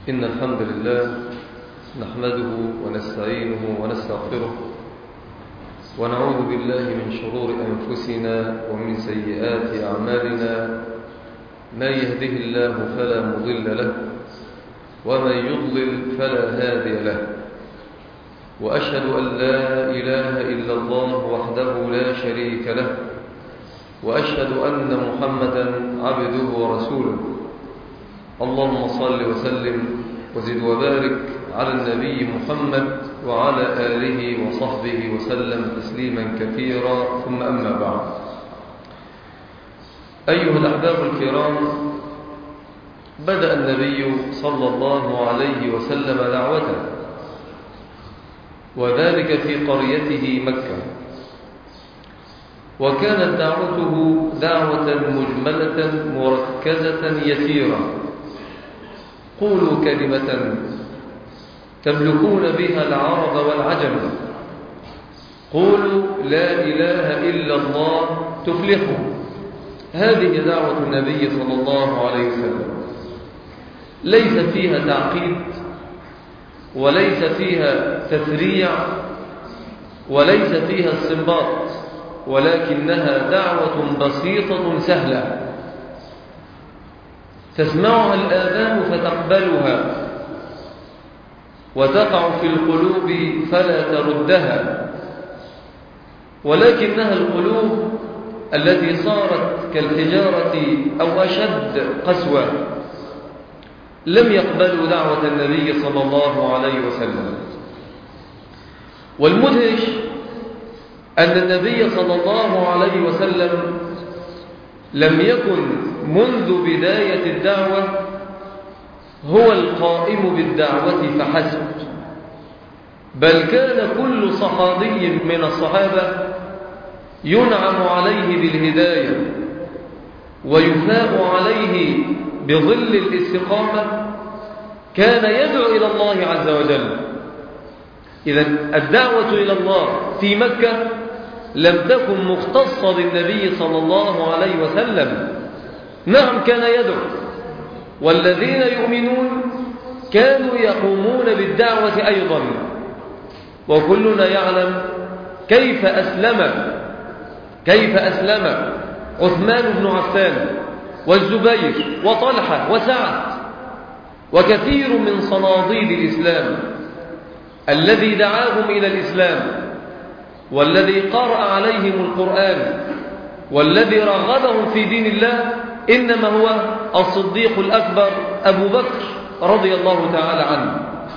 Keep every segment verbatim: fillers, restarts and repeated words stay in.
إن الحمد لله نحمده ونستعينه ونستغفره ونعوذ بالله من شرور أنفسنا ومن سيئات أعمالنا. من يهده الله فلا مضل له ومن يضلل فلا هادي له، وأشهد أن لا إله إلا الله وحده لا شريك له، وأشهد أن محمدا عبده ورسوله. اللهم صل وسلم وزد وبارك على النبي محمد وعلى آله وصحبه وسلم تسليما كثيرا، ثم أما بعد. أيها الأحباب الكرام، بدأ النبي صلى الله عليه وسلم دعوته، وذلك في قريته مكة، وكانت دعوته دعوة مجملة مركزة يسيرة. قولوا كلمة تملكون بها العرب والعجم، قولوا لا إله إلا الله تفلحوا. هذه دعوة النبي صلى الله عليه وسلم، ليس فيها تعقيد وليس فيها تفريع وليس فيها استنباط، ولكنها دعوة بسيطة سهلة تسمعها الآذان فتقبلها وتقع في القلوب فلا تردها، ولكنها القلوب التي صارت كالحجارة أو أشد قسوة لم يقبلوا دعوة النبي صلى الله عليه وسلم. والمدهش أن النبي صلى الله عليه وسلم لم يكن منذ بداية الدعوة هو القائم بالدعوة فحسب، بل كان كل صحابي من الصحابة ينعم عليه بالهداية ويفاء عليه بظل الاستقامة كان يدعو إلى الله عز وجل. إذن الدعوة إلى الله في مكة لم تكن مختصة بالنبي صلى الله عليه وسلم. نعم كان يدعو، والذين يؤمنون كانوا يقومون بالدعوة أيضا، وكلنا يعلم كيف أسلم كيف أسلم عثمان بن عفان والزبير وطلحة وسعد وكثير من صناديد الإسلام الذي دعاهم إلى الإسلام، والذي قرأ عليهم القرآن، والذي رغبهم في دين الله، إنما هو الصديق الأكبر أبو بكر رضي الله تعالى عنه.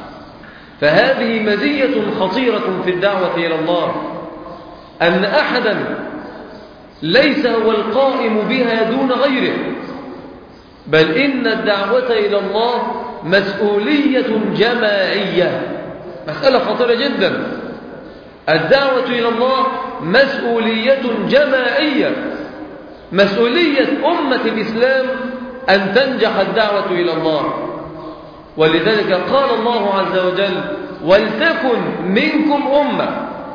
فهذه مزية خطيرة في الدعوة إلى الله، أن أحدا ليس هو القائم بها دون غيره، بل إن الدعوة إلى الله مسؤولية جماعية. مسألة خطيرة جدا. الدعوة إلى الله مسؤولية جماعية، مسؤولية أمة الإسلام أن تنجح الدعوة إلى الله. ولذلك قال الله عز وجل: ولتكن منكم أمة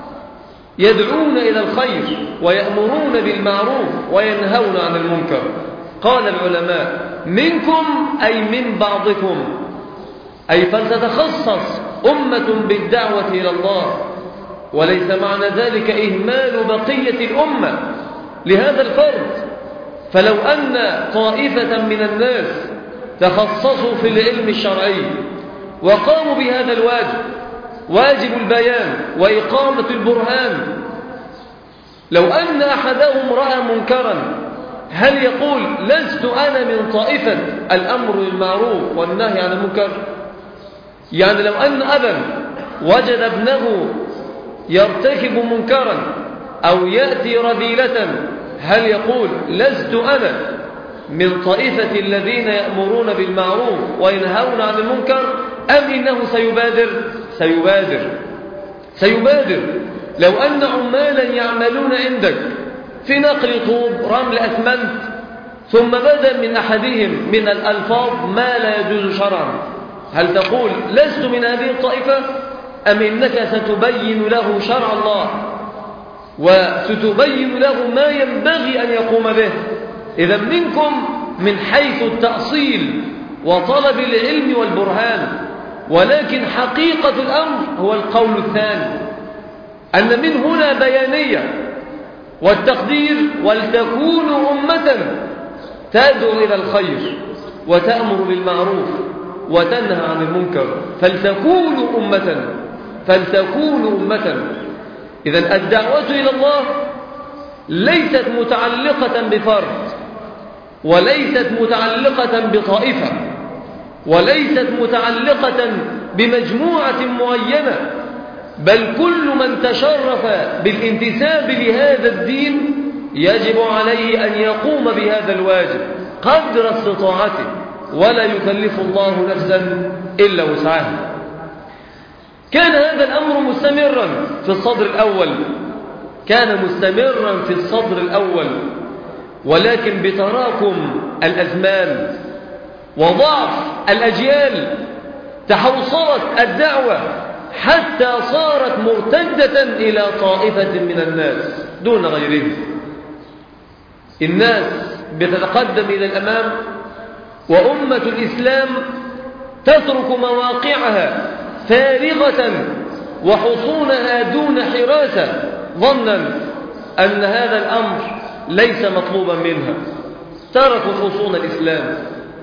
يدعون إلى الخير ويأمرون بالمعروف وينهون عن المنكر. قال العلماء: منكم أي من بعضكم، أي فلتتخصص أمة بالدعوة إلى الله، وليس معنى ذلك إهمال بقية الأمة لهذا الفرد. فلو أن طائفة من الناس تخصصوا في العلم الشرعي وقاموا بهذا الواجب، واجب البيان وإقامة البرهان، لو أن أحدهم رأى منكرا هل يقول: لست أنا من طائفة الأمر بالمعروف والنهي عن المنكر؟ يعني لو أن أبا وجد ابنه يرتكب منكرا أو يأتي رذيلة هل يقول: لست أنا من طائفة الذين يأمرون بالمعروف وينهون عن المنكر؟ أم إنه سيبادر سيبادر سيبادر لو أن عمالا يعملون عندك في نقل طوب، رمل أسمنت، ثم بدأ من أحدهم من الألفاظ ما لا يجوز شرعا، هل تقول: لست من هذه الطائفة؟ أم إنك ستبين له شرع الله وستبين له ما ينبغي أن يقوم به؟ إذا منكم من حيث التأصيل وطلب العلم والبرهان، ولكن حقيقة الأمر هو القول الثاني، أن من هنا بيانية والتقدير: ولتكونوا أمة تدعو إلى الخير وتأمر بالمعروف وتنهى عن المنكر. فلتكونوا أمة فلتكونوا أمة إذن الدعوة إلى الله ليست متعلقة بفرد، وليست متعلقة بطائفة، وليست متعلقة بمجموعة معينة، بل كل من تشرف بالانتساب لهذا الدين يجب عليه أن يقوم بهذا الواجب قدر استطاعته، ولا يكلف الله نفسا إلا وسعها. كان هذا الأمر مستمرا في الصدر الأول كان مستمرا في الصدر الأول ولكن بتراكم الأزمان وضعف الأجيال تحوصلت الدعوة حتى صارت مرتدة إلى طائفة من الناس دون غيرهم. الناس بتتقدم إلى الأمام، وأمة الإسلام تترك مواقعها فارغة وحصونها دون حراسة، ظنا أن هذا الأمر ليس مطلوبا منها. تركوا حصون الإسلام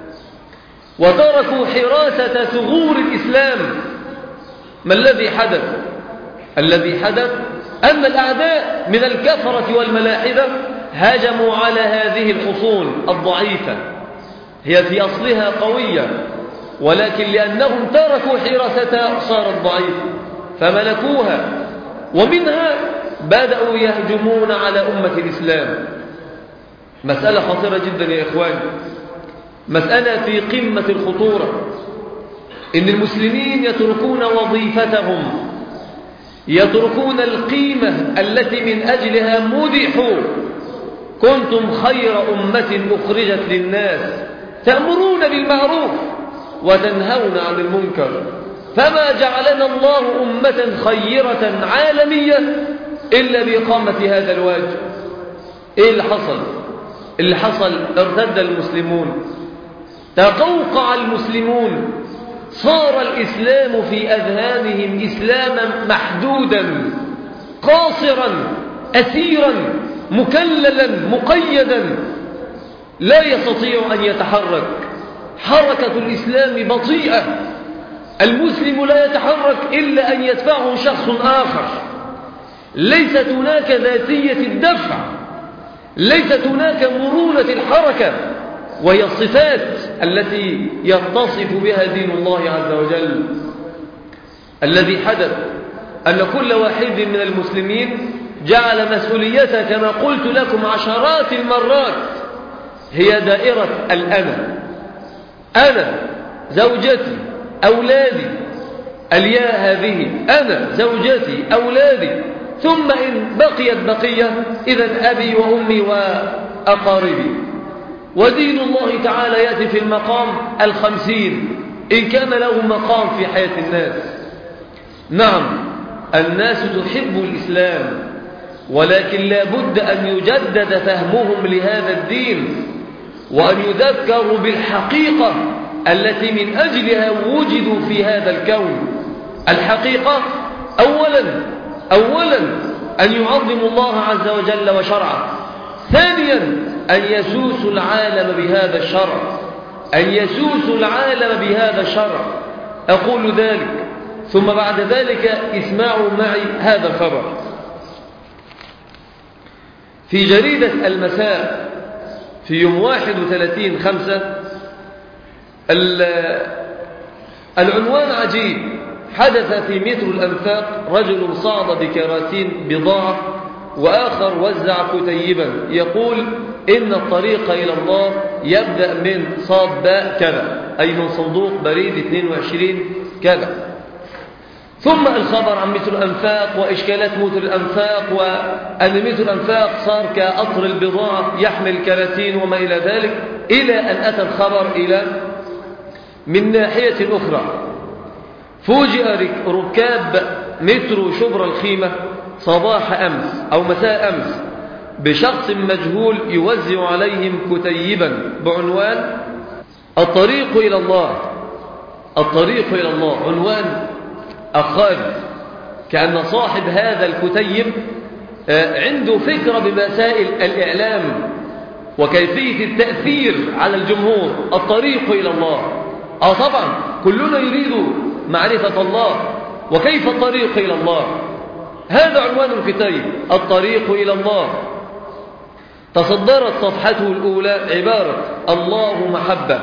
وتركوا حراسة ثغور الإسلام. ما الذي حدث؟ الذي حدث أن الأعداء من الكفرة والملاحدة هجموا على هذه الحصون الضعيفة، هي في أصلها قوية، ولكن لأنهم تركوا حراستها صارت ضعيفة فملكوها، ومنها بدأوا يهجمون على أمة الإسلام. مسألة خطيرة جدا يا إخواني، مسألة في قمة الخطورة، إن المسلمين يتركون وظيفتهم، يتركون القيمة التي من أجلها مدحوا: كنتم خير أمة أخرجت للناس تأمرون بالمعروف وتنهون عن المنكر. فما جعلنا الله أمة خيرة عالمية إلا بإقامة هذا الواجب. إيه اللي حصل؟ اللي حصل ارتد المسلمون، تقوقع المسلمون، صار الإسلام في أذهانهم إسلاما محدودا قاصرا أسيرا مكللا مقيدا، لا يستطيع أن يتحرك. حركة الإسلام بطيئة، المسلم لا يتحرك إلا أن يدفعه شخص آخر. ليست هناك ذاتية الدفع، ليست هناك مرونة الحركة، وهي الصفات التي يتصف بها دين الله عز وجل. الذي حدث أن كل واحد من المسلمين جعل مسؤوليته كما قلت لكم عشرات المرات هي دائرة الأنا. أنا، زوجتي، أولادي، الياء هذه أنا، زوجتي، أولادي، ثم إن بقيت بقية إذن أبي وأمي وأقاربي. ودين الله تعالى يأتي في المقام الخمسين إن كان له مقام في حياة الناس. نعم، الناس تحب الإسلام، ولكن لا بد أن يجدد فهمهم لهذا الدين، وأن يذكروا بالحقيقة التي من أجلها وجدوا في هذا الكون. الحقيقة أولا أولا أن يعظموا الله عز وجل وشرعه، ثانيا أن يسوسوا العالم بهذا الشرع، أن يسوسوا العالم بهذا الشرع. أقول ذلك ثم بعد ذلك اسمعوا معي هذا الخبر. في جريدة المساء في يوم واحد وثلاثين خمسة العنوان عجيب: حدث في مترو الأنفاق رجل صعد بكراتين بضاعة وآخر وزع كتيبا يقول إن الطريق إلى الله يبدأ من صاد باء كذا، أي من صندوق بريد اثنين وعشرين كذا. ثم الخبر عن مترو الأنفاق وإشكالات مترو الأنفاق، وأن مترو الأنفاق صار كأطر البضاعة يحمل كراتين وما إلى ذلك، إلى أن أتى الخبر إلى من ناحية أخرى. فوجئ ركاب مترو شبرا الخيمة صباح أمس أو مساء أمس بشخص مجهول يوزع عليهم كتيبا بعنوان الطريق إلى الله. الطريق إلى الله عنوان أخذ، كأن صاحب هذا الكتيب عنده فكرة بمسائل الإعلام وكيفية التأثير على الجمهور. الطريق إلى الله، آه طبعا كلنا يريد معرفة الله، وكيف الطريق إلى الله؟ هذا عنوان الكتاب، الطريق إلى الله. تصدرت صفحته الأولى عبارة الله محبة،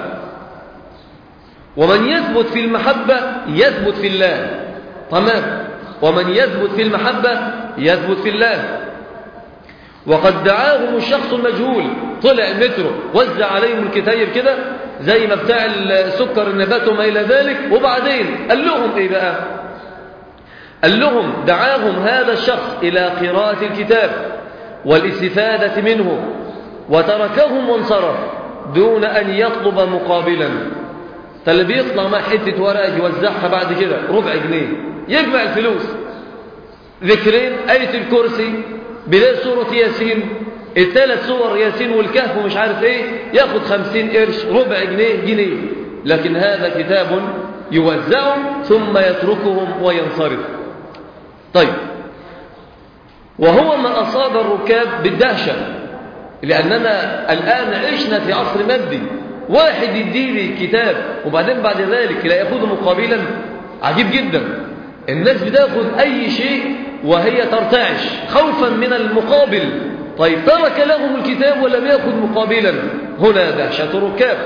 ومن يثبت في المحبة يثبت في الله. تمام، ومن يثبت في المحبة يثبت في الله. وقد دعاهم الشخص المجهول، طلع المترو وزع عليهم الكتيب كده زي ما بتاع السكر النبات وما إلى ذلك، وبعدين قال لهم إيه بقى؟ قال لهم دعاهم هذا الشخص إلى قراءة الكتاب والاستفادة منه، وتركهم وانصرف دون أن يطلب مقابلا. فاللي بيطلع مع حتة ورقة يوزعها بعد كده ربع جنيه، يجمع الفلوس، ذكرين، آية الكرسي، بداية سورة ياسين، الثلاث سور ياسين والكهف ومش عارف ايه، ياخد خمسين قرش، ربع جنيه، جنيه. لكن هذا كتاب يوزعهم ثم يتركهم وينصرف. طيب، وهو ما أصاب الركاب بالدهشة، لأننا الآن عشنا في عصر مادي. واحد يديني كتاب وبعدين بعد ذلك لا يأخذ مقابلا، عجيب جدا. الناس بتأخذ أي شيء وهي ترتعش خوفا من المقابل. طيب، ترك لهم الكتاب ولم يأخذ مقابلا، هنا دهشة الركاب،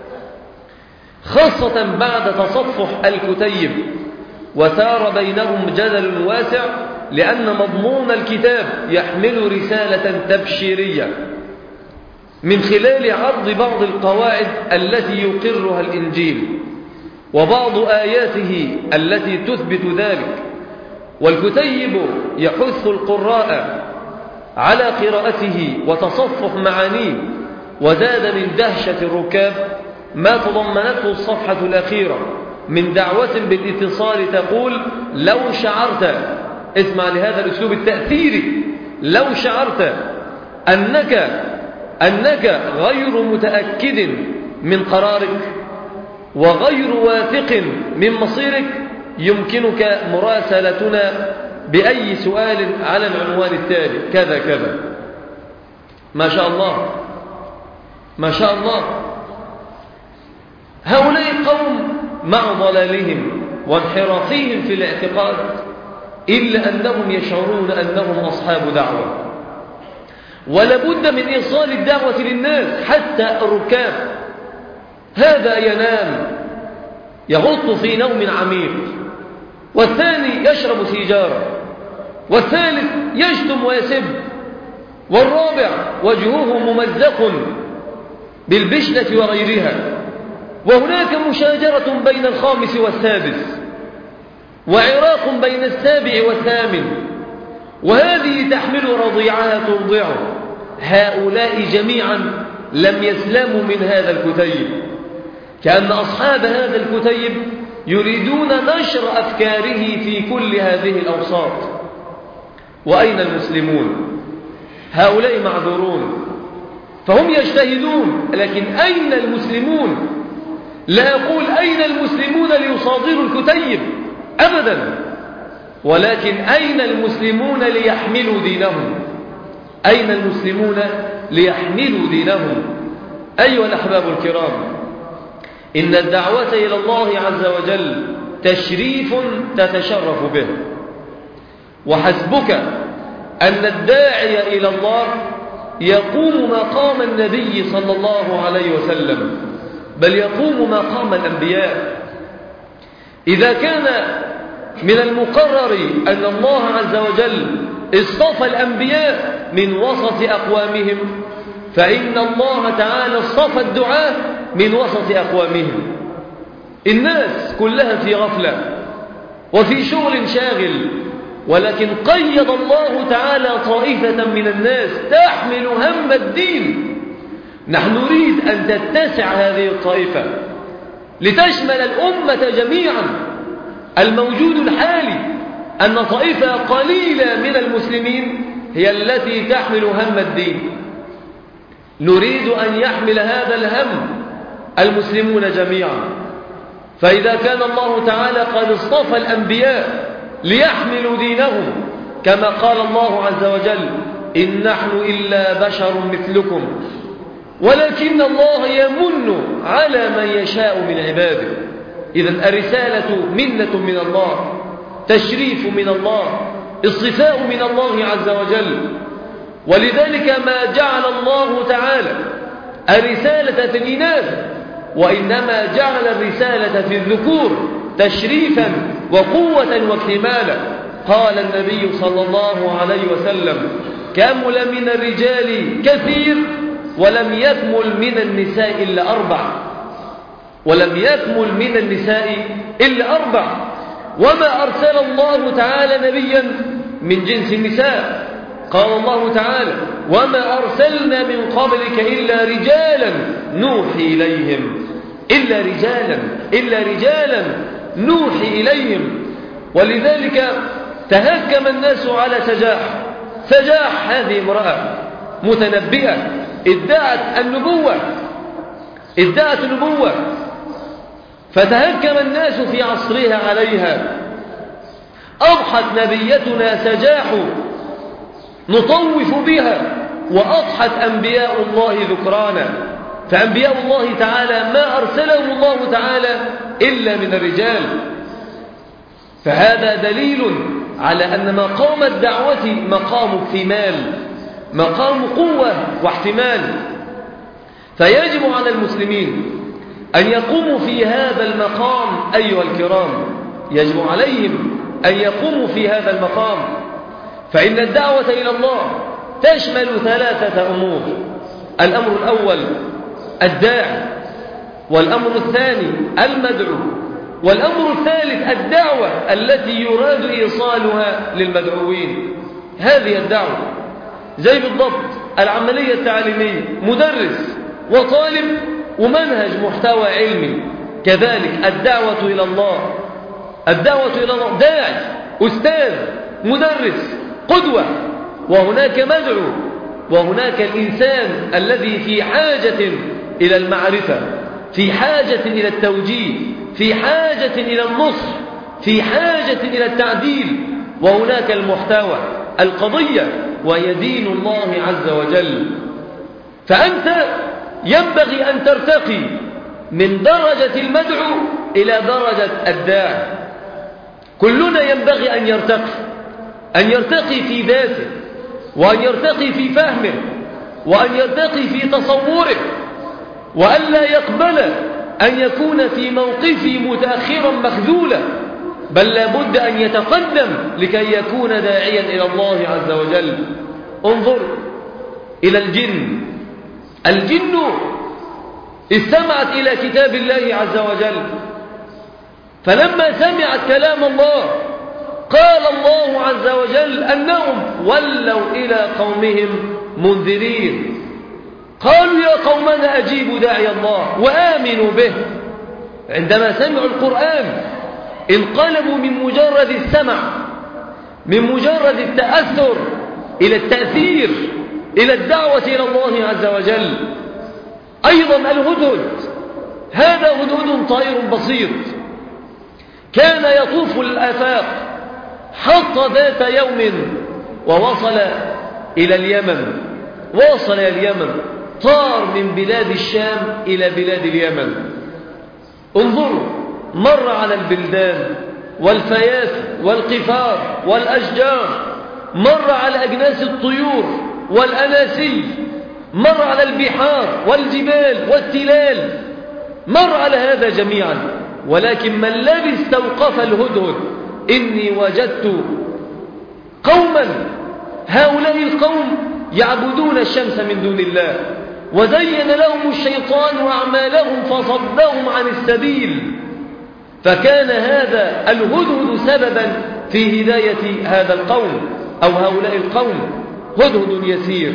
خاصة بعد تصفح الكتيب. وثار بينهم جدل واسع، لأن مضمون الكتاب يحمل رسالة تبشيرية من خلال عرض بعض القواعد التي يقرها الإنجيل وبعض آياته التي تثبت ذلك. والكتيب يحث القراء على قراءته وتصفح معانيه. وزاد من دهشة الركاب ما تضمنته الصفحة الأخيرة من دعوة بالاتصال تقول: لو شعرت، اسمع لهذا الأسلوب التأثيري، لو شعرت أنك أنك غير متأكد من قرارك وغير واثق من مصيرك، يمكنك مراسلتنا بأي سؤال على العنوان التالي كذا كذا. ما شاء الله، ما شاء الله. هؤلاء قوم مع ضلالهم وانحرافهم في الاعتقاد، إلا أنهم يشعرون أنهم أصحاب دعوة، ولابد من إيصال الدعوة للناس حتى الركاب. هذا ينام يغط في نوم عميق، والثاني يشرب سيجارة، والثالث يشتم ويسب، والرابع وجهه ممزق بالبشنة وغيرها، وهناك مشاجرة بين الخامس والسادس، وعراق بين السابع والثامن، وهذه تحمل رضيعها ترضعه. هؤلاء جميعا لم يسلموا من هذا الكتيب، كأن أصحاب هذا الكتيب يريدون نشر أفكاره في كل هذه الأوساط. وأين المسلمون؟ هؤلاء معذورون، فهم يجتهدون، لكن أين المسلمون؟ لا أقول أين المسلمون ليصادروا الكتيب أبدا، ولكن أين المسلمون ليحملوا دينهم؟ أين المسلمون ليحملوا دينهم؟ أيها الأحباب الكرام، إن الدعوة إلى الله عز وجل تشريف تتشرف به، وحسبك أن الداعي إلى الله يقوم مقام النبي صلى الله عليه وسلم، بل يقوم مقام الأنبياء. إذا كان من المقرر أن الله عز وجل اصطفى الأنبياء من وسط أقوامهم، فإن الله تعالى اصطفى الدعاة من وسط أقوامهم. الناس كلها في غفلة وفي شغل شاغل، ولكن قيد الله تعالى طائفة من الناس تحمل هم الدين. نحن نريد أن تتسع هذه الطائفة لتشمل الأمة جميعا. الموجود الحالي أن طائفة قليلة من المسلمين هي التي تحمل هم الدين. نريد أن يحمل هذا الهم المسلمون جميعا. فإذا كان الله تعالى قد اصطفى الأنبياء ليحملوا دينهم كما قال الله عز وجل إن نحن إلا بشر مثلكم ولكن الله يمن على من يشاء من عباده. إذن الرسالة منة من الله، تشريف من الله، اصطفاء من الله عز وجل. ولذلك ما جعل الله تعالى الرسالة في الإناث وإنما جعل الرسالة في الذكور تشريفا وقوة واكتمالا. قال النبي صلى الله عليه وسلم كمل من الرجال كثير ولم يكمل من النساء إلا أربع ولم يكمل من النساء إلا أربع وما أرسل الله تعالى نبيا من جنس النساء. قال الله تعالى وما أرسلنا من قبلك إلا رجالا نوحي إليهم إلا رجالا إلا رجالا نوحي إليهم. ولذلك تهكم الناس على سجاح. سجاح هذه امرأة متنبئة ادعت النبوة ادعت النبوة فتهكم الناس في عصرها عليها. أضحت نبيتنا سجاح نطوف بها وأضحت أنبياء الله ذكرانا. فأنبياء الله تعالى ما أرسلهم الله تعالى إلا من الرجال. فهذا دليل على أن مقام الدعوة مقام اكتمال، مقام قوة واحتمال. فيجب على المسلمين أن يقوموا في هذا المقام أيها الكرام، يجب عليهم أن يقوموا في هذا المقام. فإن الدعوة إلى الله تشمل ثلاثة أمور: الأمر الأول الداعي، والأمر الثاني المدعو، والأمر الثالث الدعوة التي يراد إيصالها للمدعوين. هذه الدعوة زي بالضبط العملية التعليمية، مدرس وطالب ومنهج محتوى علمي. كذلك الدعوة إلى الله، الدعوة إلى الله داعي، أستاذ، مدرس، قدوة، وهناك مدعو، وهناك الإنسان الذي في حاجة إلى المعرفة، في حاجة إلى التوجيه، في حاجة إلى النصح، في حاجة إلى التعديل. وهناك المحتوى، القضية، وهي دين الله عز وجل. فأنت ينبغي أن ترتقي من درجة المدعو إلى درجة الداعي. كلنا ينبغي أن يرتقي أن يرتقي في ذاته، وأن يرتقي في فهمه، وأن يرتقي في تصوره، وأن لا يقبل أن يكون في موقفه متأخرا مخذولا، بل لابد أن يتقدم لكي يكون داعيا إلى الله عز وجل. انظر إلى الجن. الجن استمعت إلى كتاب الله عز وجل، فلما سمعت كلام الله قال الله عز وجل أنهم ولوا إلى قومهم منذرين. قالوا يا قومنا أجيبوا داعي الله وآمنوا به. عندما سمعوا القرآن انقلبوا من مجرد السمع، من مجرد التأثر، إلى التأثير، إلى الدعوة إلى الله عز وجل. أيضا الهدهد، هذا هدهد طائر بسيط كان يطوف الآفاق، حط ذات يوم ووصل إلى اليمن، وصل إلى اليمن، طار من بلاد الشام إلى بلاد اليمن. انظروا، مر على البلدان والفيافي والقفار والأشجار، مر على أجناس الطيور والأناسي، مر على البحار والجبال والتلال، مر على هذا جميعا. ولكن ما الذي استوقف الهدهد؟ إني وجدت قوما، هؤلاء القوم يعبدون الشمس من دون الله، وزين لهم الشيطان أعمالهم فصدهم عن السبيل. فكان هذا الهدهد سببا في هداية هذا القوم أو هؤلاء القوم. هدهد يسير،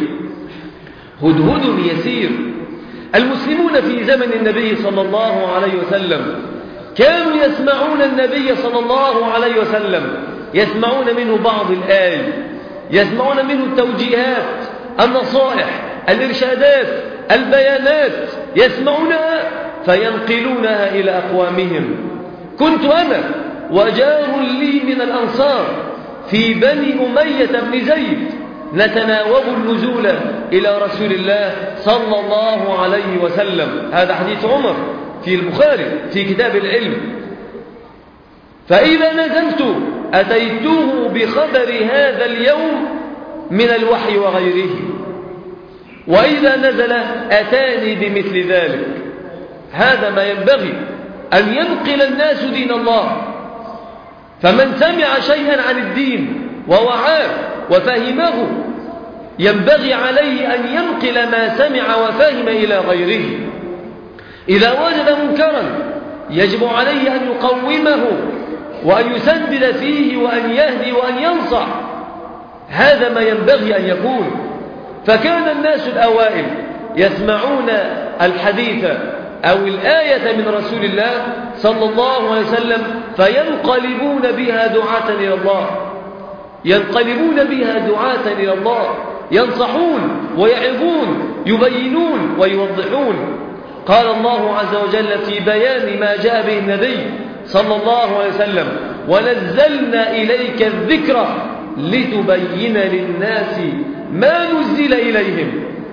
هدهد يسير. المسلمون في زمن النبي صلى الله عليه وسلم كانوا يسمعون النبي صلى الله عليه وسلم، يسمعون منه بعض الآي، يسمعون منه التوجيهات، النصائح، الإرشادات، البيانات، يسمعونها فينقلونها إلى أقوامهم. كنت أنا وجار لي من الأنصار في بني أمية بن زيد نتناوب النزول إلى رسول الله صلى الله عليه وسلم. هذا حديث عمر في البخاري في كتاب العلم. فإذا نزلت أتيته بخبر هذا اليوم من الوحي وغيره، وإذا نزل أتاني بمثل ذلك. هذا ما ينبغي أن ينقل الناس دين الله. فمن سمع شيئا عن الدين ووعاه وفهمه ينبغي عليه أن ينقل ما سمع وفهم إلى غيره. إذا وجد منكرا يجب عليه أن يقومه وأن يسدد فيه وأن يهدي وأن ينصح. هذا ما ينبغي أن يكون. فكان الناس الأوائل يسمعون الحديث أو الآية من رسول الله صلى الله عليه وسلم فينقلبون بها دعاة إلى الله، ينقلبون بها دعاة إلى الله، ينصحون ويعظون، يبينون ويوضحون. قال الله عز وجل في بيان ما جاء به النبي صلى الله عليه وسلم: ونزلنا إليك الذكر لتبين للناس ما نزل إليهم.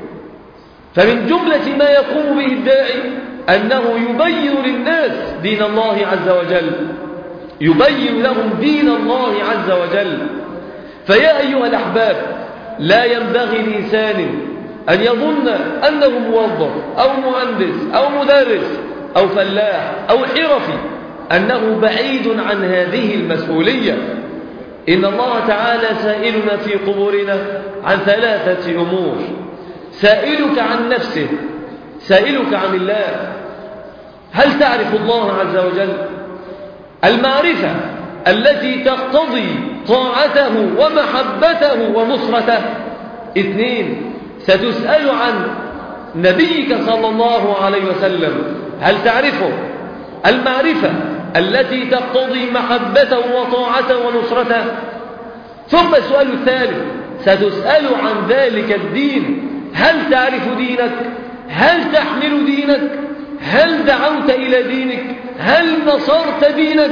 فمن جملة ما يقوم به الداعي أنه يبين للناس دين الله عز وجل، يبين لهم دين الله عز وجل. فيا أيها الأحباب، لا ينبغي لإنسان أن يظن أنه موظف أو مهندس أو مدرس أو فلاح أو حرفي أنه بعيد عن هذه المسؤولية. إن الله تعالى سائلنا في قبورنا عن ثلاثة أمور: سائلك عن نفسه، سائلك عن الله، هل تعرف الله عز وجل؟ المعرفة التي تقتضي طاعته ومحبته ونصرته. اثنين، ستسأل عن نبيك صلى الله عليه وسلم، هل تعرفه؟ المعرفة التي تقتضي محبته وطاعته ونصرته. ثم السؤال الثالث، ستسأل عن ذلك الدين، هل تعرف دينك؟ هل تحمل دينك؟ هل دعوت إلى دينك؟ هل نصرت دينك؟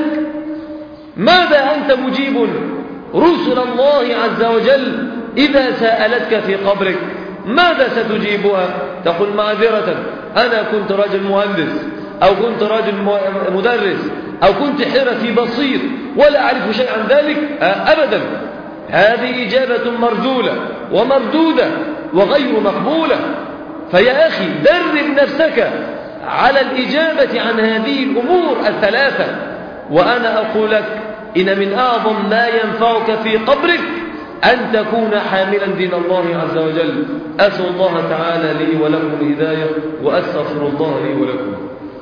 ماذا أنت مجيب رسل الله عز وجل إذا سألتك في قبرك؟ ماذا ستجيبها؟ تقول: معذرة، أنا كنت رجل مهندس أو كنت رجل مدرس أو كنت حرفي بسيط ولا أعرف شيء عن ذلك. أبدا، هذه إجابة مرذولة ومردودة وغير مقبولة. فيا أخي، درب نفسك على الإجابة عن هذه الأمور الثلاثة. وأنا أقول لك إن من أعظم ما ينفعك في قبرك أن تكون حاملا دين الله عز وجل. أسأل الله تعالى لي ولكم الهداية، وأستغفر الله لي ولكم.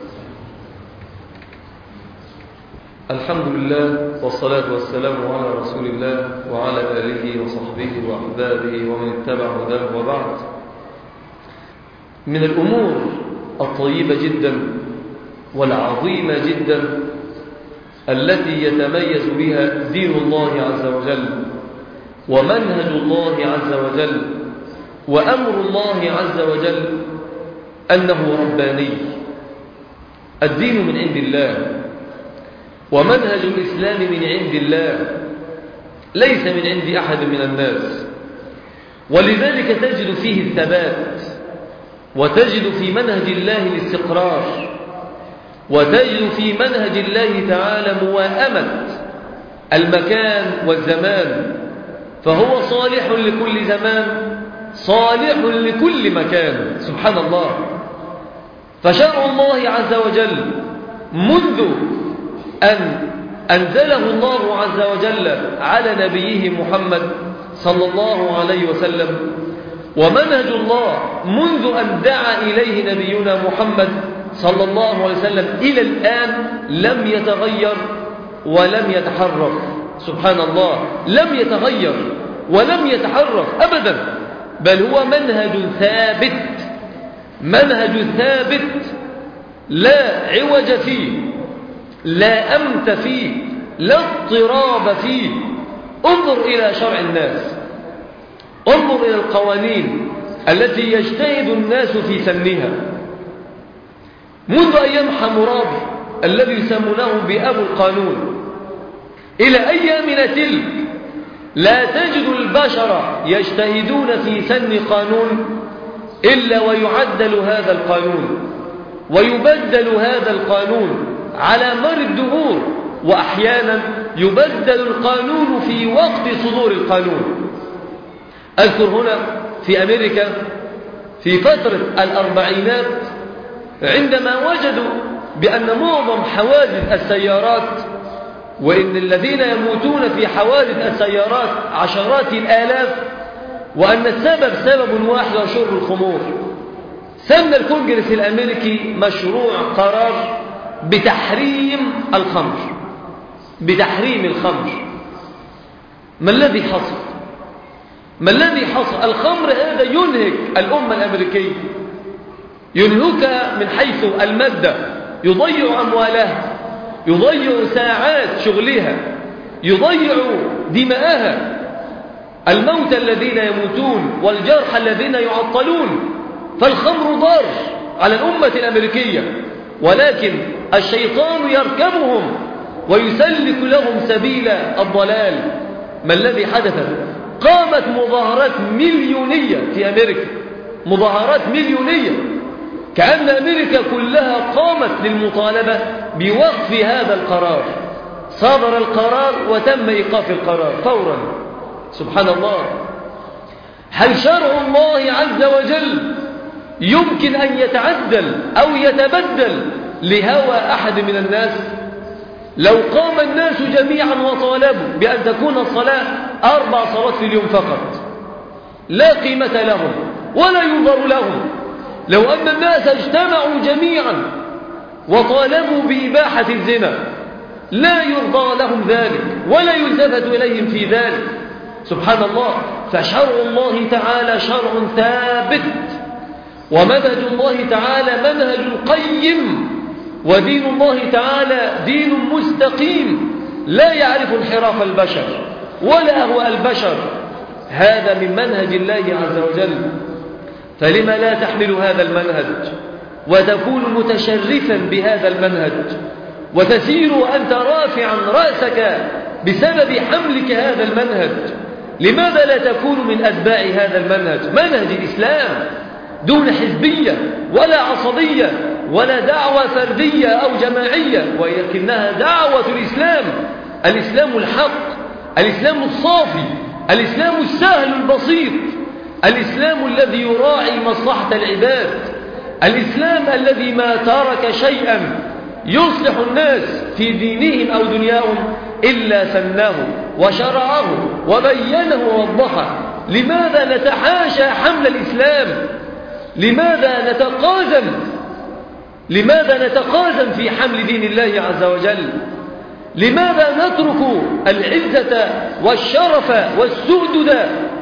الحمد لله والصلاة والسلام على رسول الله وعلى آله وصحبه وأحبابه ومن اتبع هداه. وبعد، من الأمور الطيبة جدا والعظيمة جدا التي يتميز بها دين الله عز وجل ومنهج الله عز وجل وأمر الله عز وجل أنه رباني. الدين من عند الله، ومنهج الإسلام من عند الله، ليس من عند أحد من الناس. ولذلك تجد فيه الثبات، وتجد في منهج الله الاستقرار، وتجد في منهج الله تعالى موائمة المكان والزمان. فهو صالح لكل زمان، صالح لكل مكان، سبحان الله. فشرع الله عز وجل منذ أن أنزله الله عز وجل على نبيه محمد صلى الله عليه وسلم، ومنهج الله منذ أن دعا إليه نبينا محمد صلى الله عليه وسلم إلى الآن لم يتغير ولم يتحرف. سبحان الله، لم يتغير ولم يتحرف أبدا، بل هو منهج ثابت، منهج ثابت لا عوج فيه، لا أمت فيه، لا اضطراب فيه. انظر إلى شرع الناس، انظر إلى القوانين التي يجتهد الناس في سنها. منذ أيام حمورابي الذي يسمونه بأبو القانون إلى أيامنا تلك لا تجد البشر يجتهدون في سن قانون إلا ويعدل هذا القانون ويبدل هذا القانون على مر الدهور، وأحيانا يبدل القانون في وقت صدور القانون. أذكر هنا في أمريكا في فترة الأربعينات عندما وجدوا بأن معظم حوادث السيارات، وإن الذين يموتون في حوادث السيارات عشرات الآلاف، وأن السبب سبب واحد وشرب الخمور، سمى الكونجرس الأمريكي مشروع قرار بتحريم الخمر بتحريم الخمر. ما الذي حصل؟ ما الذي حصل؟ الخمر هذا ينهك الأمة الأمريكية، ينهك من حيث المادة، يضيع أموالها، يضيع ساعات شغلها، يضيع دماءها، الموتى الذين يموتون والجرحى الذين يعطلون. فالخمر ضار على الأمة الأمريكية، ولكن الشيطان يركبهم ويسلك لهم سبيل الضلال. ما الذي حدث؟ قامت مظاهرات مليونية في أمريكا، مظاهرات مليونية، كأن أمريكا كلها قامت للمطالبة بوقف هذا القرار. صدر القرار وتم إيقاف القرار فورا. سبحان الله. هل شرع الله عز وجل يمكن أن يتعدل أو يتبدل لهوى أحد من الناس؟ لو قام الناس جميعا وطالبوا بأن تكون الصلاة أربع صلوات في اليوم فقط لا قيمة لهم ولا ينظر لهم. لو أن الناس اجتمعوا جميعا وطالبوا بإباحة الزنا لا يرضى لهم ذلك ولا يلتفت إليهم في ذلك. سبحان الله. فشرع الله تعالى شرع ثابت، ومنهج الله تعالى منهج قيم، ودين الله تعالى دين مستقيم لا يعرف انحراف البشر ولا أهواء البشر. هذا من منهج الله عز وجل. فلما لا تحمل هذا المنهج وتكون متشرفا بهذا المنهج وتسير وأنت رافعا رأسك بسبب حملك هذا المنهج؟ لماذا لا تكون من أتباع هذا المنهج، منهج الإسلام، دون حزبية ولا عصبية ولا دعوة فردية أو جماعية، ولكنها دعوة الإسلام، الإسلام الحق، الإسلام الصافي، الإسلام السهل البسيط، الإسلام الذي يراعي مصلحة العباد، الإسلام الذي ما ترك شيئا يصلح الناس في دينهم أو دنياهم إلا سناه وشرعه وبينه ووضحه. لماذا نتحاشى حمل الإسلام؟ لماذا نتقازم لماذا نتقازم في حمل دين الله عز وجل؟ لماذا نترك العزة والشرف والسؤدد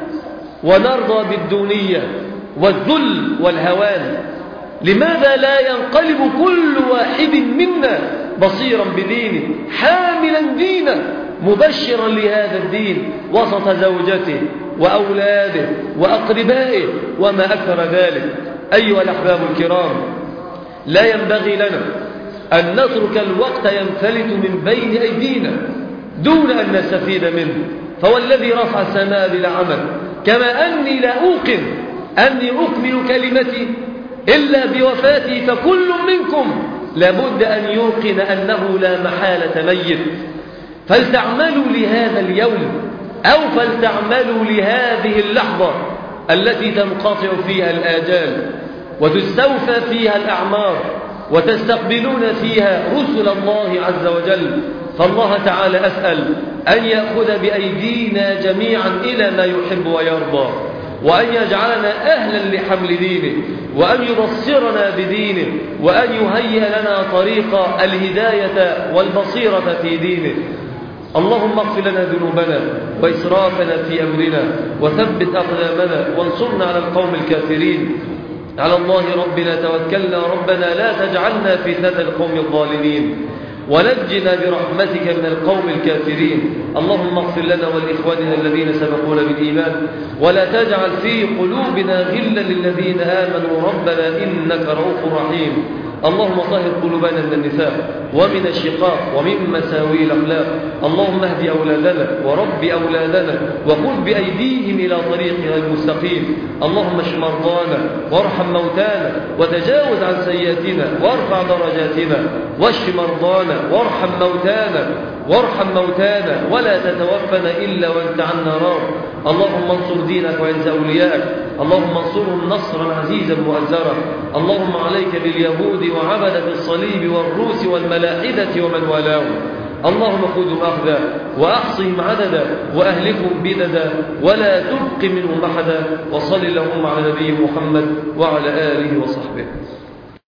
ونرضى بالدونية والذل والهوان؟ لماذا لا ينقلب كل واحد منا بصيرا بدينه حاملا دينه مبشرا لهذا الدين وسط زوجته وأولاده وأقربائه وما أكثر ذلك؟ أيها الأحباب الكرام، لا ينبغي لنا أن نترك الوقت ينفلت من بين أيدينا دون أن نستفيد منه. فهو الذي رفع السماء بلا عمل، كما أني لا أوقن أني أكمل كلمتي إلا بوفاتي، فكل منكم لابد أن يوقن أنه لا محالة ميت. فلتعملوا لهذا اليوم أو فلتعملوا لهذه اللحظة التي تنقطع فيها الآجال وتستوفى فيها الأعمار وتستقبلون فيها رسل الله عز وجل. فالله تعالى أسأل أن يأخذ بأيدينا جميعا إلى ما يحب ويرضى، وأن يجعلنا أهلا لحمل دينه، وأن يبصرنا بدينه، وأن يهيئ لنا طريق الهداية والبصيرة في دينه. اللهم اغفر لنا ذنوبنا وإسرافنا في أمرنا وثبت أقدامنا وانصرنا على القوم الكافرين. على الله ربنا توكلنا، ربنا لا تجعلنا فتنة القوم الظالمين ونجنا برحمتك من القوم الكافرين. اللهم اغفر لنا ولإخواننا الذين سبقونا بالإيمان، ولا تجعل في قلوبنا غلا للذين آمنوا ربنا إنك رؤوف رحيم. اللهم طهر قلوبنا من النفاق ومن الشقاق ومن مساوي الأخلاق. اللهم اهد أولادنا ورب أولادنا وخذ بأيديهم إلى طريقها المستقيم. اللهم اشف مرضانا وارحم موتانا وتجاوز عن سيئاتنا وارفع درجاتنا. واشف مرضانا وارحم موتانا وارحم موتانا ولا تتوفنا إلا وانت عنا راض. اللهم انصر دينك وعز أوليائك. اللهم انصرهم نصرا عزيزا مؤزرا. اللهم عليك باليهود وعبدة الصليب والروس والملاحدة ومن والاهم. اللهم خذهم أخذا وأحصهم عددا وأهلكهم بددا ولا تبق منهم أحدا. وصل اللهم على نبي محمد وعلى آله وصحبه.